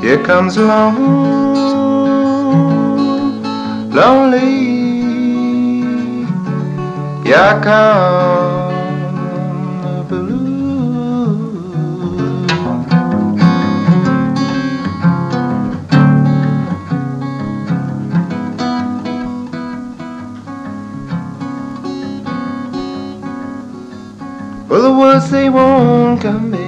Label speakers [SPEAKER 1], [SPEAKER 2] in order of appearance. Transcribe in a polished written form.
[SPEAKER 1] Here comes along, lonely. Here come the blues. Well, the words they won't come in.